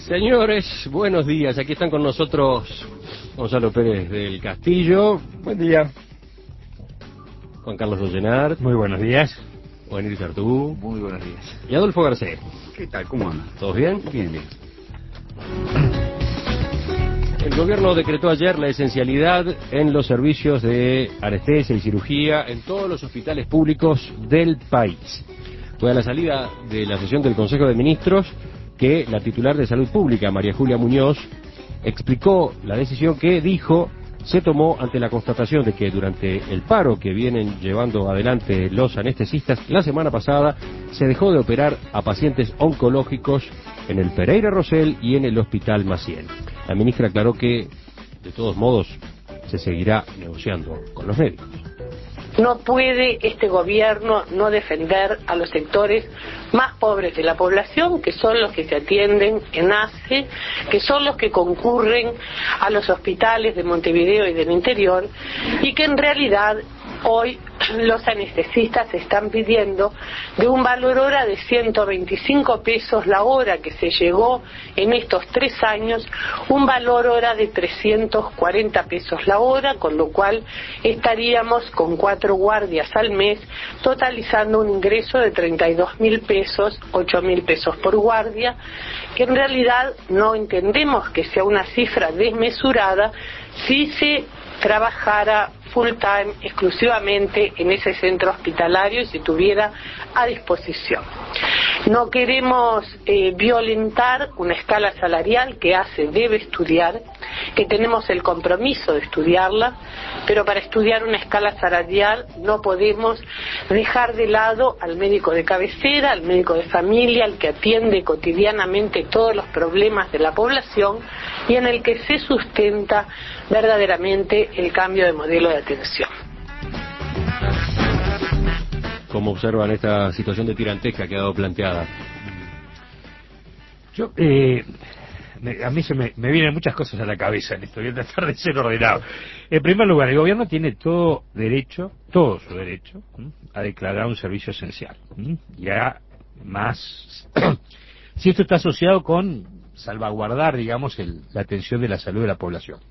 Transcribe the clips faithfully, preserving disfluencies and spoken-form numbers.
Señores, buenos días. Aquí están con nosotros Gonzalo Pérez del Castillo. Buen día. Juan Carlos Dollenart. Muy buenos días. Juan Iris Artú. Muy buenos días. Y Adolfo Garcés. ¿Qué tal? ¿Cómo andan? ¿Todos bien? Bien, bien. El gobierno decretó ayer la esencialidad en los servicios de anestesia y cirugía en todos los hospitales públicos del país. Fue a la salida de la sesión del Consejo de Ministros que la titular de Salud Pública, María Julia Muñoz, explicó la decisión que dijo se tomó ante la constatación de que durante el paro que vienen llevando adelante los anestesistas, la semana pasada se dejó de operar a pacientes oncológicos en el Pereira Rosell y en el Hospital Maciel. La ministra aclaró que, de todos modos, se seguirá negociando con los médicos. No puede este gobierno no defender a los sectores más pobres de la población, que son los que se atienden en A C E, que son los que concurren a los hospitales de Montevideo y del interior, y que en realidad hoy los anestesistas están pidiendo de un valor hora de ciento veinticinco pesos la hora que se llegó en estos tres años, un valor hora de trescientos cuarenta pesos la hora, con lo cual estaríamos con cuatro guardias al mes, totalizando un ingreso de treinta y dos mil pesos, ocho mil pesos por guardia, que en realidad no entendemos que sea una cifra desmesurada si se trabajara full time exclusivamente en ese centro hospitalario y se tuviera a disposición. No queremos eh, violentar una escala salarial que A C E debe estudiar, que tenemos el compromiso de estudiarla, pero para estudiar una escala salarial no podemos dejar de lado al médico de cabecera, al médico de familia, al que atiende cotidianamente todos los problemas de la población y en el que se sustenta verdaderamente el cambio de modelo de atención. ¿Cómo observan esta situación de tirantez que ha quedado planteada? Yo, eh, me, a mí se me, me vienen muchas cosas a la cabeza en esto, voy a tratar de ser ordenado. En primer lugar, el gobierno tiene todo derecho, todo su derecho, ¿m? a declarar un servicio esencial. ¿m? Ya más, si esto está asociado con salvaguardar, digamos, el, la atención de la salud de la población.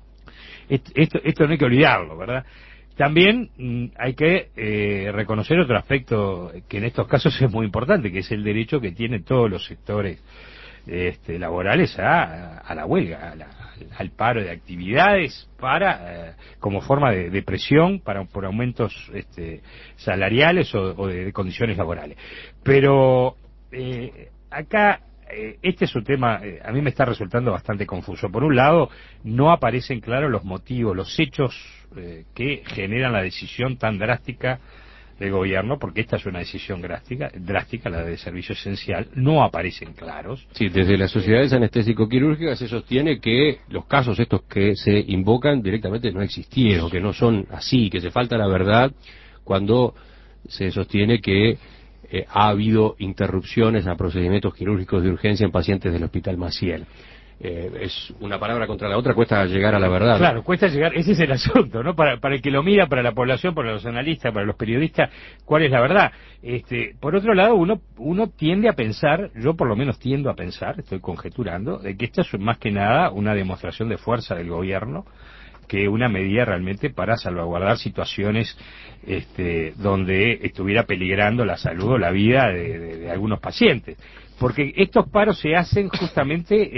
Esto, esto, esto no hay que olvidarlo, ¿verdad? También mmm, hay que eh, reconocer otro aspecto que en estos casos es muy importante, que es el derecho que tienen todos los sectores este, laborales a, a la huelga, a la, al paro de actividades para eh, como forma de, de presión para por aumentos este, salariales o, o de, de condiciones laborales. Pero eh, acá eh, este es un tema, eh, a mí me está resultando bastante confuso. Por un lado, no aparecen claros los motivos, los hechos eh, que generan la decisión tan drástica del gobierno, porque esta es una decisión drástica, drástica, la de servicio esencial, no aparecen claros. Sí, desde las sociedades anestésico-quirúrgicas se sostiene que los casos estos que se invocan directamente no existieron, que no son así, que se falta la verdad cuando se sostiene que eh, ha habido interrupciones a procedimientos quirúrgicos de urgencia en pacientes del Hospital Maciel. Eh, es una palabra contra la otra, cuesta llegar a la verdad. Claro, cuesta llegar, ese es el asunto, ¿no? Para, para el que lo mira, para la población, para los analistas, para los periodistas, ¿cuál es la verdad? Este, por otro lado, uno, uno tiende a pensar, yo por lo menos tiendo a pensar, estoy conjeturando, de que esta es más que nada una demostración de fuerza del gobierno, que una medida realmente para salvaguardar situaciones este, donde estuviera peligrando la salud o la vida de, de, de algunos pacientes. Porque estos paros se hacen justamente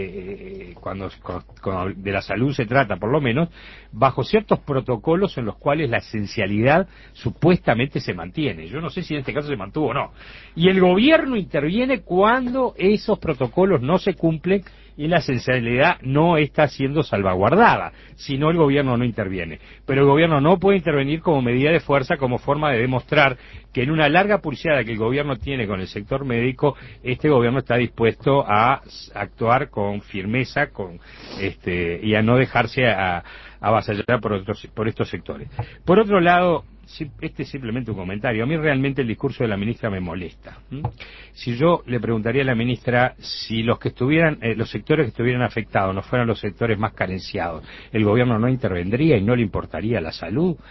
eh, cuando, cuando, cuando de la salud se trata, por lo menos, bajo ciertos protocolos en los cuales la esencialidad supuestamente se mantiene. Yo no sé si en este caso se mantuvo o no. Y el gobierno interviene cuando esos protocolos no se cumplen y la esencialidad no está siendo salvaguardada, si no el gobierno no interviene. Pero el gobierno no puede intervenir como medida de fuerza, como forma de demostrar que en una larga pulseada que el gobierno tiene con el sector médico, este gobierno está dispuesto a actuar con firmeza con este y a no dejarse a, a avasallar por, otros, por estos sectores. Por otro lado, este es simplemente un comentario. A mí realmente el discurso de la ministra me molesta. ¿Mm? Si yo le preguntaría a la ministra si los que estuvieran, eh, los sectores que estuvieran afectados no fueran los sectores más carenciados, ¿el gobierno no intervendría y no le importaría la salud?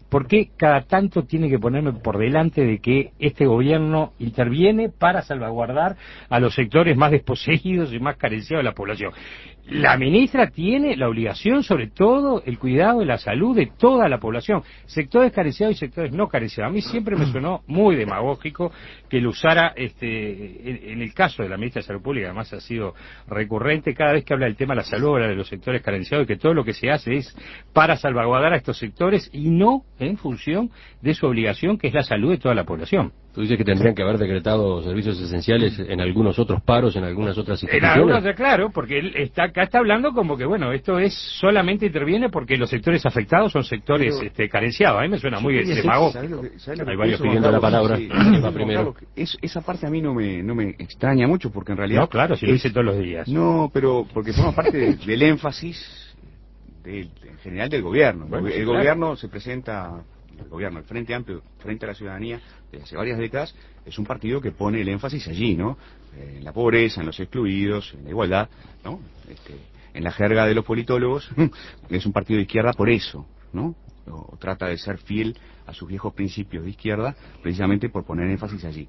¿Por qué cada tanto tiene que ponerme por delante de que este gobierno interviene para salvaguardar a los sectores más desposeídos y más carenciados de la población? La ministra tiene la obligación, sobre todo, el cuidado de la salud de toda la población, sectores carenciados y sectores no carenciados. A mí siempre me sonó muy demagógico que lo usara, este, en, en el caso de la ministra de Salud Pública, además ha sido recurrente, cada vez que habla del tema de la salud, habla de los sectores carenciados, y que todo lo que se hace es para salvaguardar a estos sectores y no en función de su obligación, que es la salud de toda la población. Tú dices que tendrían que haber decretado servicios esenciales en algunos otros paros, en algunas otras En instituciones. algunos, claro, porque él está acá está hablando como que, bueno, esto es solamente interviene porque los sectores afectados son sectores Pero, este, carenciados. A mí me suena muy demagógico. Hay varios pidiendo la palabra. Sí, ¿Quién va primero? Es, esa parte a mí no me, no me extraña mucho, porque en realidad... No, claro, si lo es- dice todos los días. No, pero porque forma parte de- del énfasis del, en general del gobierno. Bueno, el sí, gobierno se presenta, el gobierno, el Frente Amplio, frente a la ciudadanía, desde hace varias décadas, es un partido que pone el énfasis allí, ¿no? Eh, en la pobreza, en los excluidos, en la igualdad, ¿no? Este, en la jerga de los politólogos, es un partido de izquierda por eso, ¿no? O, o trata de ser fiel a sus viejos principios de izquierda, precisamente por poner énfasis allí.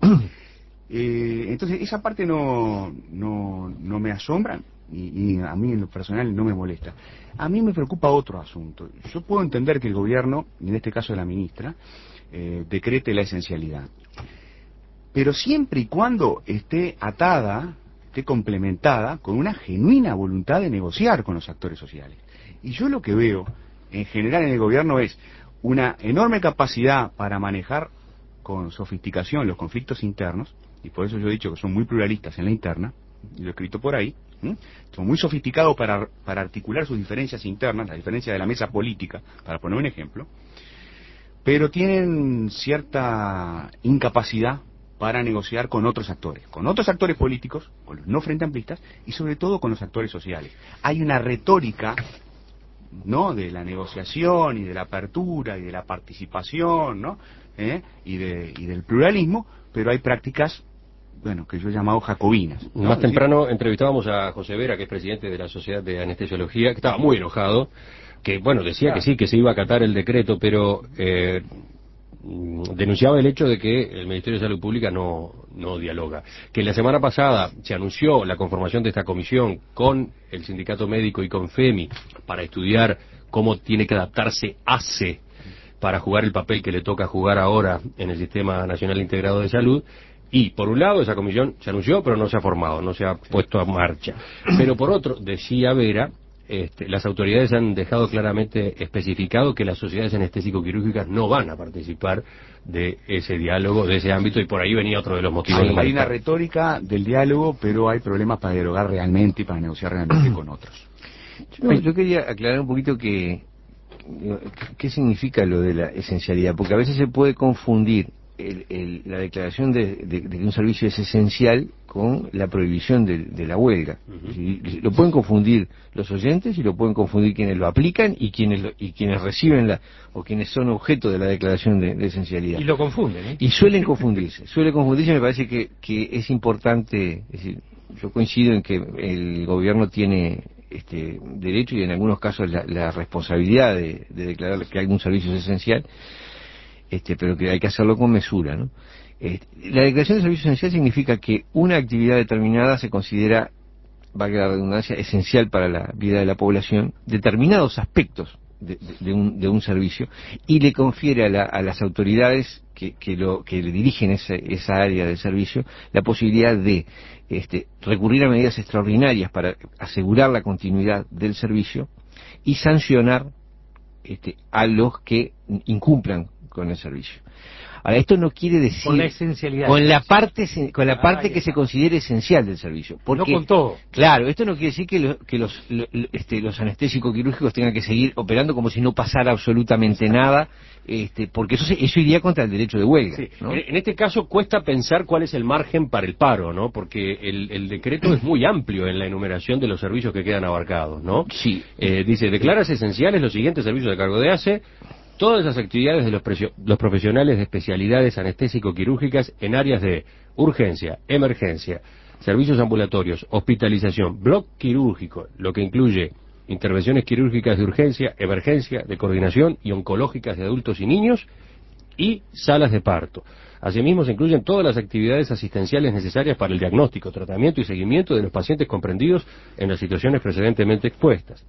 Eh, entonces, esa parte no, no, no me asombra y, y a mí en lo personal no me molesta. A mí me preocupa otro asunto. Yo puedo entender que el gobierno, y en este caso la ministra, eh, decrete la esencialidad. Pero siempre y cuando esté atada, esté complementada con una genuina voluntad de negociar con los actores sociales. Y yo lo que veo, en general en el gobierno, es una enorme capacidad para manejar con sofisticación los conflictos internos, y por eso yo he dicho que son muy pluralistas en la interna, y lo he escrito por ahí, ¿m? Son muy sofisticados para, para articular sus diferencias internas, la diferencia de la mesa política, para poner un ejemplo, pero tienen cierta incapacidad para negociar con otros actores, con otros actores políticos, con los no frente amplistas, y sobre todo con los actores sociales. Hay una retórica, ¿no?, de la negociación y de la apertura y de la participación, ¿no?, ¿Eh? y, de, y del pluralismo, pero hay prácticas, bueno, que yo he llamado jacobinas, ¿no? Más Es decir, temprano entrevistábamos a José Vera, que es presidente de la Sociedad de Anestesiología, que estaba muy enojado, que, bueno, decía Claro. que sí, que se iba a acatar el decreto, pero eh, mm, denunciaba el hecho de que el Ministerio de Salud Pública no, no dialoga. Que la semana pasada se anunció la conformación de esta comisión con el Sindicato Médico y con FEMI para estudiar cómo tiene que adaptarse A C E para jugar el papel que le toca jugar ahora en el Sistema Nacional Integrado de Salud. Y, por un lado, esa comisión se anunció, pero no se ha formado, no se ha puesto a marcha. Pero, por otro, decía Vera, este, las autoridades han dejado claramente especificado que las sociedades anestésico-quirúrgicas no van a participar de ese diálogo, de ese ámbito, y por ahí venía otro de los motivos hay, de hay una malestar. retórica del diálogo, pero hay problemas para dialogar realmente y para negociar realmente con otros. No, yo quería aclarar un poquito que qué significa lo de la esencialidad, porque a veces se puede confundir el, el, la declaración de, de, de que un servicio es esencial con la prohibición de, de la huelga. Uh-huh. Y lo pueden confundir los oyentes y lo pueden confundir quienes lo aplican y quienes lo, y quienes reciben la o quienes son objeto de la declaración de, de esencialidad. Y lo confunden, ¿eh? Y suelen confundirse, suele confundirse. Me parece que, que es importante, es decir, yo coincido en que el gobierno tiene este derecho y en algunos casos la, la responsabilidad de, de declarar que algún servicio es esencial, este, pero que hay que hacerlo con mesura, ¿no? Este, la declaración de servicio esencial significa que una actividad determinada se considera, valga la redundancia, esencial para la vida de la población, determinados aspectos de, de, de, un, de un servicio, y le confiere a, la, a las autoridades que, que, lo, que le dirigen esa, esa área del servicio la posibilidad de este, recurrir a medidas extraordinarias para asegurar la continuidad del servicio y sancionar este, a los que incumplan con el servicio. Ahora, esto no quiere decir Con la esencialidad. con la parte con la Ah, parte ya que está. se considere esencial del servicio, porque No con todo. claro, esto no quiere decir que, lo- que los lo- lo- este, los anestésicos quirúrgicos tengan que seguir operando como si no pasara absolutamente nada, este, porque eso se- eso iría contra el derecho de huelga, Sí. ¿no? En en este caso cuesta pensar cuál es el margen para el paro, ¿no? Porque el, el decreto es muy amplio en la enumeración de los servicios que quedan abarcados, ¿no? Sí. Eh, dice, declaras esenciales los siguientes servicios de cargo de A C E, todas las actividades de los, presio- los profesionales de especialidades anestésico-quirúrgicas en áreas de urgencia, emergencia, servicios ambulatorios, hospitalización, bloque quirúrgico, lo que incluye intervenciones quirúrgicas de urgencia, emergencia, de coordinación y oncológicas de adultos y niños, y salas de parto. Asimismo, se incluyen todas las actividades asistenciales necesarias para el diagnóstico, tratamiento y seguimiento de los pacientes comprendidos en las situaciones precedentemente expuestas.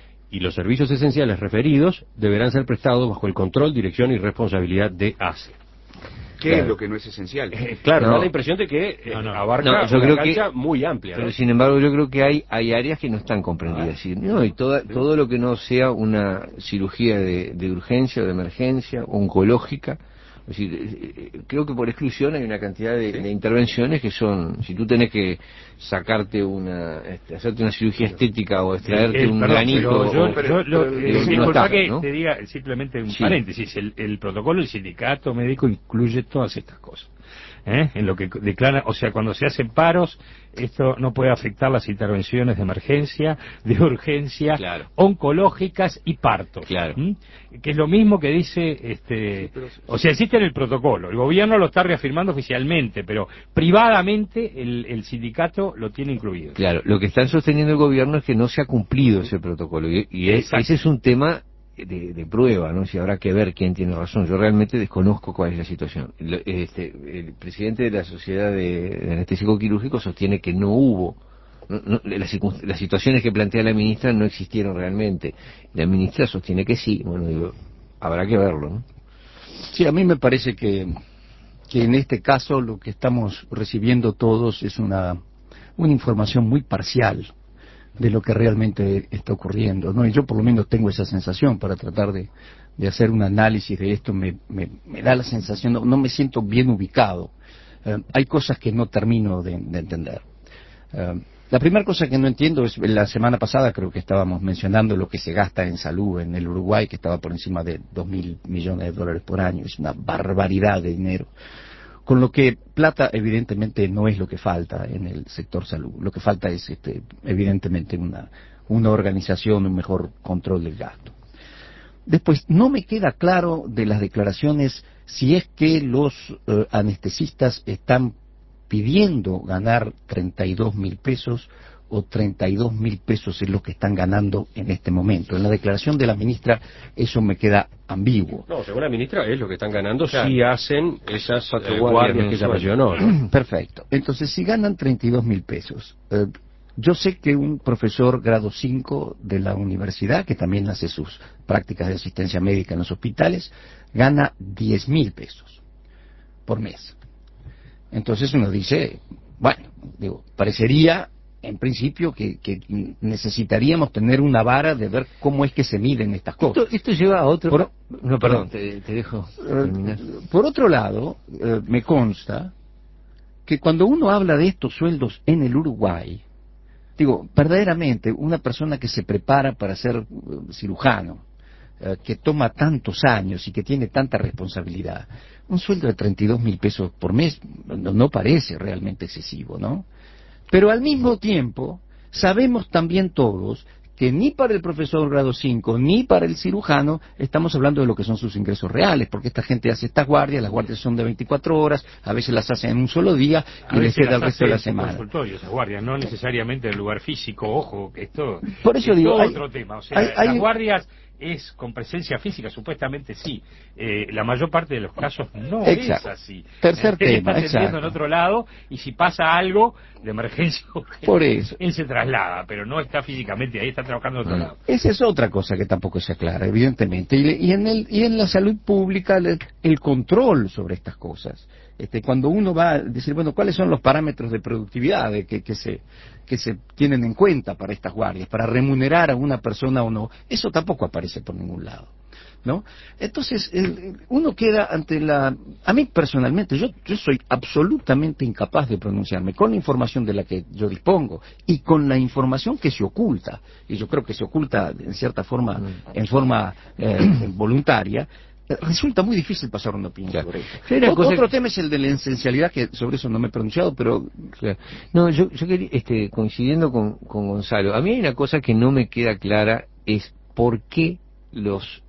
Y los servicios esenciales referidos deberán ser prestados bajo el control, dirección y responsabilidad de A C E. ¿Qué Claro. es lo que no es esencial? Eh, claro, No. da la impresión de que eh, No, no. abarca No, yo una creo cancha que- muy amplia, ¿no? Pero sin embargo yo creo que hay hay áreas que no están comprendidas. Sí, no, y toda, todo lo que no sea una cirugía de, de urgencia o de emergencia, oncológica, es decir, eh, eh, creo que por exclusión hay una cantidad de, de intervenciones que son, si tú tenés que sacarte una, este, hacerte una cirugía estética o extraerte El- un perdón, granito, pero yo, o- yo lo- pero, eh, digo, no disculpa está, que ¿no? te diga simplemente un Sí. paréntesis. El, el protocolo del sindicato médico incluye todas estas cosas. ¿eh? En lo que declara, o sea, cuando se hacen paros, esto no puede afectar las intervenciones de emergencia, de urgencia, Claro. oncológicas y partos. Claro. ¿m? Que es lo mismo que dice, este, Sí, pero- o sea, existe en el protocolo. El gobierno lo está reafirmando oficialmente, pero privadamente el, el sindicato lo tiene incluido. Claro, lo que están sosteniendo el gobierno es que no se ha cumplido ese protocolo y, y es- Exacto. ese es un tema de, de prueba, ¿no? Si habrá que ver quién tiene razón. Yo realmente desconozco cuál es la situación. Lo- Este, el presidente de la Sociedad de, de Anestésico Quirúrgico sostiene que no hubo, no- no- las, circun- las situaciones que plantea la ministra no existieron realmente. La ministra sostiene que sí. Bueno, digo, habrá que verlo, ¿no? Sí, a mí me parece que, que en este caso lo que estamos recibiendo todos es una, una información muy parcial de lo que realmente está ocurriendo, ¿no? Y yo por lo menos tengo esa sensación para tratar de, de hacer un análisis de esto, me, me, me da la sensación, no, no me siento bien ubicado. Eh, hay cosas que no termino de, de entender. Eh, la primera cosa que no entiendo es, la semana pasada creo que estábamos mencionando lo que se gasta en salud en el Uruguay, que estaba por encima de dos mil millones de dólares por año, es una barbaridad de dinero. Con lo que plata evidentemente no es lo que falta en el sector salud, lo que falta es este, evidentemente una, una organización, un mejor control del gasto. Después, no me queda claro de las declaraciones si es que los eh, anestesistas están pidiendo ganar treinta y dos mil pesos o treinta y dos mil pesos es lo que están ganando en este momento. En la declaración de la ministra eso me queda ambiguo. No, según la ministra, es lo que están ganando Claro. si hacen esas Cuatro eh, guardias guardias que ella mensuales. mencionó, ¿no? Perfecto. Entonces, si ganan treinta y dos mil pesos, eh, yo sé que un profesor grado cinco de la universidad, que también hace sus prácticas de asistencia médica en los hospitales, gana diez mil pesos por mes. Entonces uno dice, bueno, digo, parecería en principio que, que necesitaríamos tener una vara de ver cómo es que se miden estas cosas. Esto, esto lleva a otro... Por- no, perdón, te, te dejo terminar. Eh, Por otro lado, eh, me consta que cuando uno habla de estos sueldos en el Uruguay, digo, verdaderamente una persona que se prepara para ser eh, cirujano, eh, que toma tantos años y que tiene tanta responsabilidad, un sueldo de treinta y dos mil pesos por mes no, no parece realmente excesivo, ¿no? Pero al mismo tiempo, sabemos también todos que ni para el profesor grado cinco ni para el cirujano estamos hablando de lo que son sus ingresos reales, porque esta gente hace estas guardias, las guardias son de veinticuatro horas, a veces las hacen en un solo día A y les veces queda el las resto de la hace en su semana. consultorio, esas guardias, no necesariamente en el lugar físico, ojo, que esto Por eso es digo, todo hay- otro tema. O sea, hay- hay- las guardias es con presencia física, supuestamente sí. Eh, la mayor parte de los casos no Exacto. es así. Tercer Él tema, está atendiendo exacto. en otro lado y si pasa algo de emergencia, Por eso. él se traslada, pero no está físicamente ahí, está trabajando en otro lado. Esa es otra cosa que tampoco se aclara, evidentemente. Y, y en el y en la salud pública el, el control sobre estas cosas. Este, cuando uno va a decir, bueno, ¿cuáles son los parámetros de productividad de que, que se que se tienen en cuenta para estas guardias, para remunerar a una persona o no? Eso tampoco aparece por ningún lado, ¿no? Entonces, el- uno queda ante la... A mí personalmente, yo, yo soy absolutamente incapaz de pronunciarme con la información de la que yo dispongo y con la información que se oculta, y yo creo que se oculta en cierta forma, en forma eh, voluntaria. Eh, Resulta muy difícil pasar una opinión Claro. sobre esto. Sí, una Ot- cosa Otro que- tema es el de la esencialidad, que sobre eso no me he pronunciado, pero Claro. No, yo, yo quería, este, coincidiendo con, con Gonzalo, a mí hay una cosa que no me queda clara, es por qué los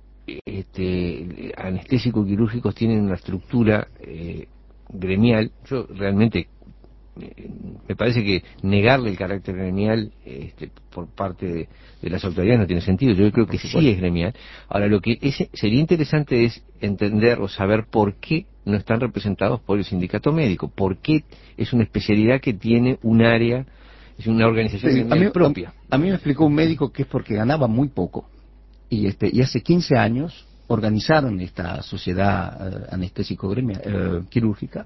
este, anestésicos quirúrgicos tienen una estructura eh, gremial. Yo realmente eh, me parece que negarle el carácter gremial este, por parte de, de las autoridades no tiene sentido. Yo creo que sí es gremial. Ahora, lo que es, sería interesante es entender o saber por qué no están representados por el sindicato médico, por qué es una especialidad que tiene un área, es una organización Sí, gremial a mí, propia. A, a mí me explicó un médico que es porque ganaba muy poco, y este y hace quince años organizaron esta sociedad eh, anestésico gremial, eh, quirúrgica,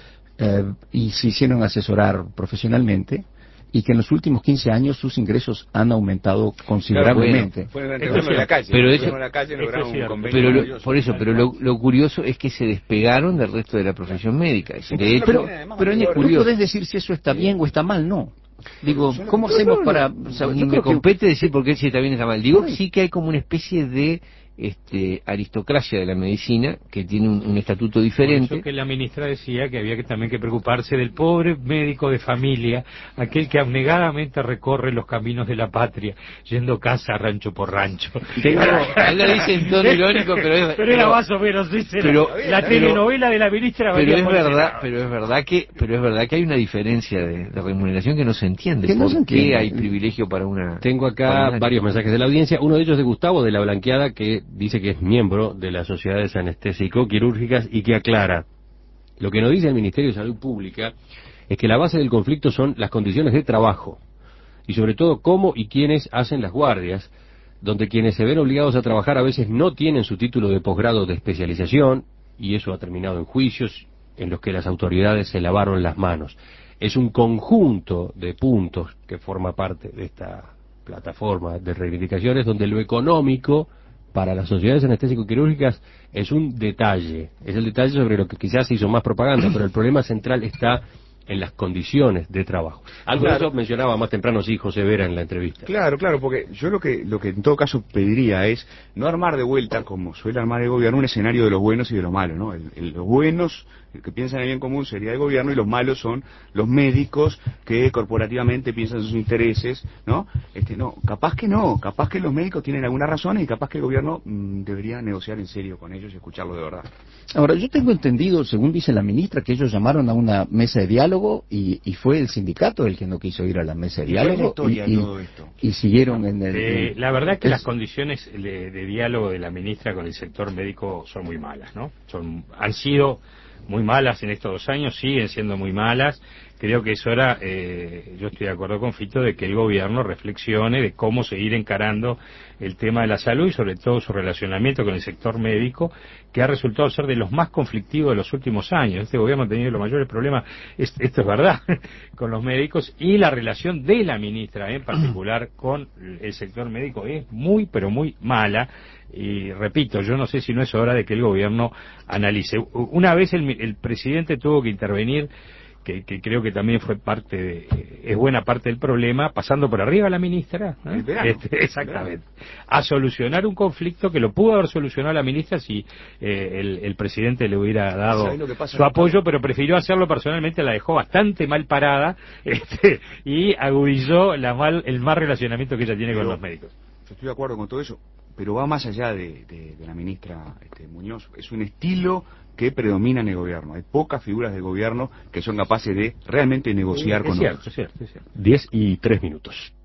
eh, y se hicieron asesorar profesionalmente, y que en los últimos quince años sus ingresos han aumentado considerablemente. Fueron a entregarlo en la calle, pero fueron eso, a la calle y lograron un convenio pero lo, maravilloso. por eso, pero lo, lo curioso es que se despegaron del resto de la profesión médica. Es decir, de hecho, pero, pero es no curioso. podés decir si eso está bien o está mal, no. Digo, ¿cómo hacemos para...? O sea, Ni yo me creo que- compete decir por qué si está bien o está mal. Digo sí que hay como una especie de este, aristocracia de la medicina que tiene un, un estatuto Por diferente. eso que la ministra decía que había que también que preocuparse del pobre médico de familia, aquel que abnegadamente recorre los caminos de la patria, yendo casa rancho por rancho. Tengo, él lo dice en tono irónico, pero es, Pero era más o menos esa era pero- la pero- telenovela de la ministra. pero venía es por ese verdad, lado. pero es verdad que, pero es verdad que hay una diferencia de, de remuneración que no se entiende. Que no ¿Por se qué entiende. hay privilegio para una? Tengo para acá una- varios mensajes de la audiencia, uno de ellos de Gustavo de la Blanqueada, que dice que es miembro de las sociedades anestésico-quirúrgicas y que aclara, lo que nos dice el Ministerio de Salud Pública es que la base del conflicto son las condiciones de trabajo y sobre todo cómo y quiénes hacen las guardias, donde quienes se ven obligados a trabajar a veces no tienen su título de posgrado de especialización, y eso ha terminado en juicios en los que las autoridades se lavaron las manos. Es un conjunto de puntos que forma parte de esta plataforma de reivindicaciones donde lo económico para las sociedades anestésico-quirúrgicas es un detalle, es el detalle sobre lo que quizás se hizo más propaganda, pero el problema central está en las condiciones de trabajo. Algo Claro. de eso mencionaba más temprano sí José Vera en la entrevista. Claro, claro, porque yo lo que lo que en todo caso pediría es no armar de vuelta, como suele armar el gobierno, un escenario de los buenos y de los malos, ¿no? El, el- los buenos, el que piensan en el bien común sería el gobierno, y los malos son los médicos que corporativamente piensan en sus intereses, ¿no? Este, no, capaz que no, capaz que los médicos tienen algunas razones y capaz que el gobierno mmm, debería negociar en serio con ellos y escucharlos de verdad. Ahora, yo tengo entendido, según dice la ministra, que ellos llamaron a una mesa de diálogo y, y fue el sindicato el que no quiso ir a la mesa de ¿Y cuál es la diálogo historia y, de y- todo esto? y siguieron en el... Eh, en- la verdad que es- las condiciones de, de diálogo de la ministra con el sector médico son muy malas, ¿no? Son, han sido muy malas en estos dos años, siguen siendo muy malas. Creo que es hora, eh, yo estoy de acuerdo con Fito, de que el gobierno reflexione de cómo seguir encarando el tema de la salud y sobre todo su relacionamiento con el sector médico, que ha resultado ser de los más conflictivos de los últimos años. Este gobierno ha tenido los mayores problemas, es- esto es verdad, con los médicos, y la relación de la ministra en particular con el sector médico es muy, pero muy mala. Y repito, yo no sé si no es hora de que el gobierno analice. Una vez el, el presidente tuvo que intervenir, que, que creo que también fue parte de, es buena parte del problema, pasando por arriba a la ministra, ¿eh? El verano, Este, exactamente, a solucionar un conflicto que lo pudo haber solucionado la ministra si eh, el, el presidente le hubiera dado ¿Sabés lo que pasa? su apoyo, pero prefirió hacerlo personalmente, la dejó bastante mal parada, este, y agudizó la mal, el mal relacionamiento que ella tiene con Pero- los médicos. Yo estoy de acuerdo con todo eso, pero va más allá de, de- de la ministra este, Muñoz. Es un estilo que predomina en el gobierno. Hay pocas figuras del gobierno que son capaces de realmente negociar es con cierto, otros. es cierto, es cierto. Diez y tres minutos.